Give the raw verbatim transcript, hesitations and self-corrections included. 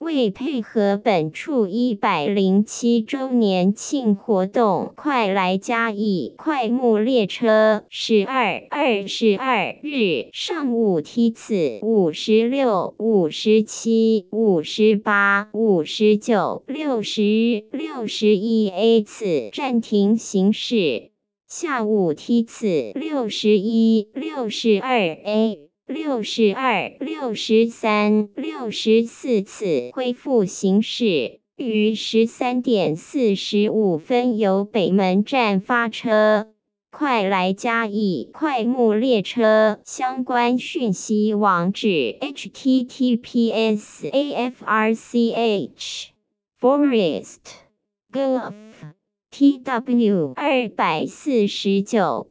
为配合本处一百零七周年庆活动，快来嘉义快木列车十二、二十二日上午梯次五十六、五十七、五十八、五十九、六十、六十一 A 次暂停行驶，下午梯次六十一、六十二 A。六十二、六十三、六十四次恢复行驶，于十三点四十五分由北门站发车。快来嘉义快木列车相关讯息网址 ：h t t p s a f r c h forest gov t w 二百四十九